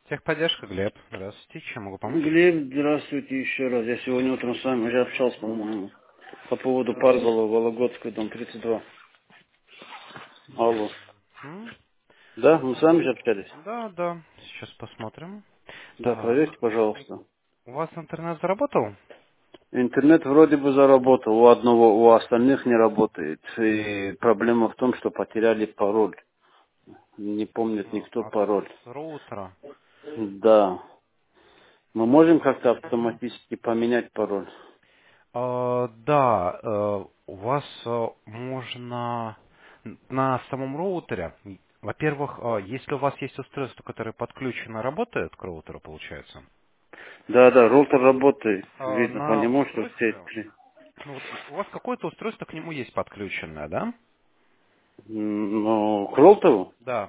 Техподдержка, Глеб. Здравствуйте, чем могу помочь? Глеб, здравствуйте еще раз. Я сегодня утром с вами уже общался, по-моему, по поводу Паргола, Вологодской, дом 32. Алло. М? Да, мы с вами же общались? Да, да. Сейчас посмотрим. Да, Так, проверьте, пожалуйста. у вас интернет заработал? Интернет вроде бы заработал, у одного, у остальных не работает. И проблема в том, что потеряли пароль. Не помнит никто От пароль. роутера. Да. Мы можем как-то автоматически поменять пароль? Да, у вас можно на самом роутере, во-первых, если у вас есть устройство, которое подключено, работает к роутеру, получается, Да, да, роутер работает. Видно по на нему, что все устройстве, три. ну, вот у вас какое-то устройство к нему есть подключенное, да? Ну, к роутеру Да.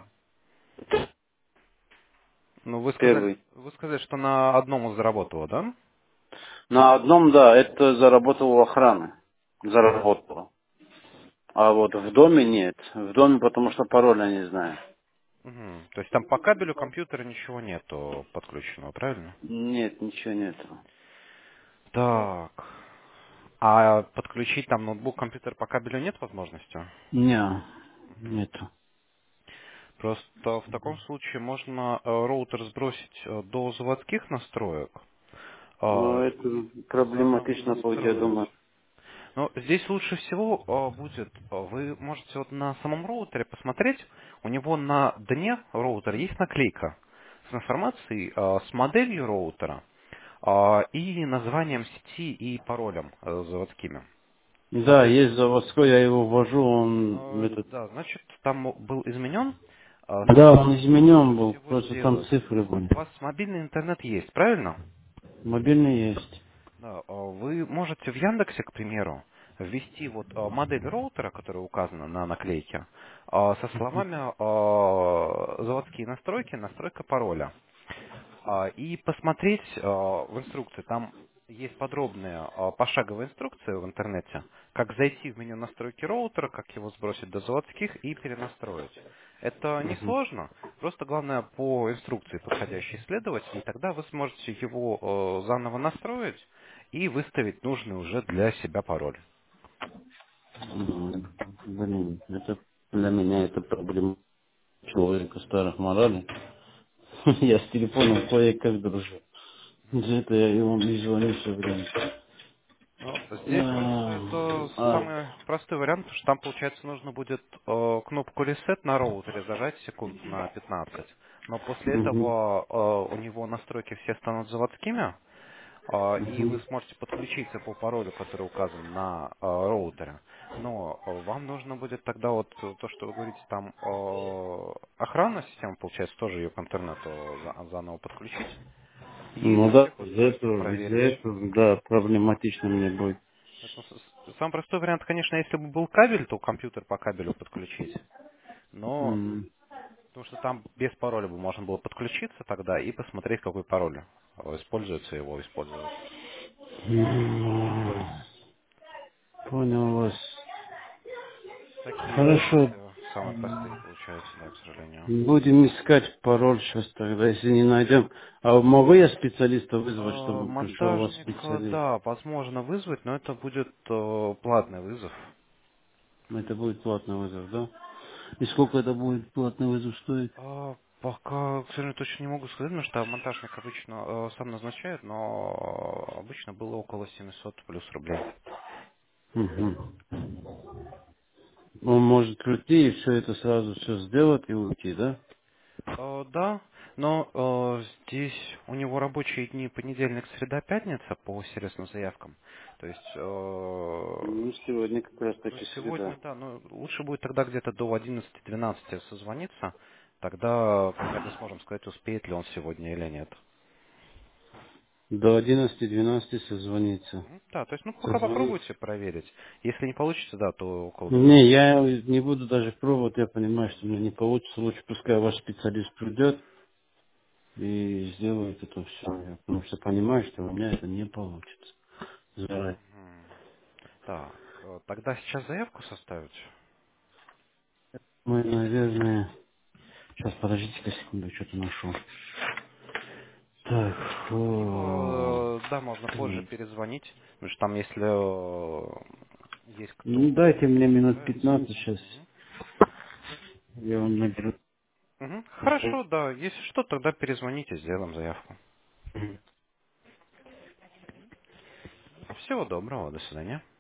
Ну, первый. вы сказали, что на одном заработало, да? На одном, да, это заработало у охраны. Заработало. А вот в доме нет. В доме, потому что пароля не знаю. Мгм. То есть там по кабелю компьютера ничего нету подключенного, правильно? Нет, ничего нету. Так. А подключить там ноутбук, компьютер по кабелю нет возможности? Не, Мгм. нету. Просто в таком случае можно роутер сбросить до заводских настроек, Но э, это и заново проблематично будет, я настроить. думаю. Но здесь лучше всего будет, вы можете вот на самом роутере посмотреть, у него на дне роутера есть наклейка с информацией, с моделью роутера и названием сети и паролем заводскими. Да, есть Соответственно, заводской, я его ввожу, он этот... да, значит, там был изменен. Да, Что он лучше изменен был, всего просто там сделать? цифры были. У вас мобильный интернет есть, правильно? Мобильный есть. Да, вы можете в Яндексе, к примеру, ввести вот модель роутера, которая указана на наклейке, со словами заводские настройки, настройка пароля. И посмотреть в инструкции, там есть подробная пошаговая инструкция в интернете, как зайти в меню настройки роутера, как его сбросить до заводских и перенастроить. Это несложно, просто главное по инструкции подходящей следовать, и тогда вы сможете его заново настроить и выставить нужный уже для себя пароль. Блин, это для меня это проблема человека старых моралей. Я с телефоном кое-как дружу. За это я ему не звоню все время. Ну, здесь вот А, это а, самый простой вариант, потому что там, получается, нужно будет кнопку reset на роутере зажать секунд на 15. Но после мгм, этого у него настройки все станут заводскими, и вы мгм. сможете подключиться по паролю, который указан на роутере. Но вам нужно будет тогда вот то, что вы говорите, там охранная система, получается, тоже ее к интернету заново подключить и Ну на да, всех устройствах из-за проверить. этого, да, проблематично мне будет. Поэтому самый простой вариант, конечно, если бы был кабель, то компьютер по кабелю подключить. Но М. потому что там без пароля бы можно было подключиться тогда и посмотреть, какой пароль используется, его использовать. Понял вас. Такие Хорошо. варианты самые простые получаются, да, к сожалению. Будем искать пароль сейчас тогда, если не найдем. А могу я специалиста вызвать, чтобы пришел у вас Монтажник, специалист? да, возможно вызвать, но это будет платный вызов. Это будет платный вызов, да? И сколько это будет платный вызов стоить? Пока, к сожалению, точно не могу сказать, потому что монтажник обычно сам назначает, но обычно было около 700 плюс рублей. Мгм. Он может прийти и все это сразу все сделать и уйти, да? Да, но здесь у него рабочие дни понедельник, среда, пятница по сервисным заявкам. То есть Ну, сегодня как раз ну, таки сегодня, среда. да, но лучше будет тогда где-то до 11-12 созвониться. Тогда примерно сможем сказать, успеет ли он сегодня или нет. До 11-12 созвониться. Да, то есть, ну, пока Созвониться. попробуйте проверить. Если не получится, да, то около Не, 12. я не буду даже пробовать, я понимаю, что мне не получится. Лучше пускай ваш специалист придет и сделает это все. Потому что понимаю, что у меня это не получится. Заранее. Так, тогда сейчас заявку составить. Мы, наверное... Сейчас, подождите-ка секунду, что-то нашел. Так, Либо, да, можно позже м. перезвонить, потому что там, если есть Ну, кто дайте мне минут собирается. 15 сейчас. Мгм. Я вам наберу. Мгм. Хорошо, да. Если что, тогда перезвоните, сделаем заявку. Всего доброго, до свидания.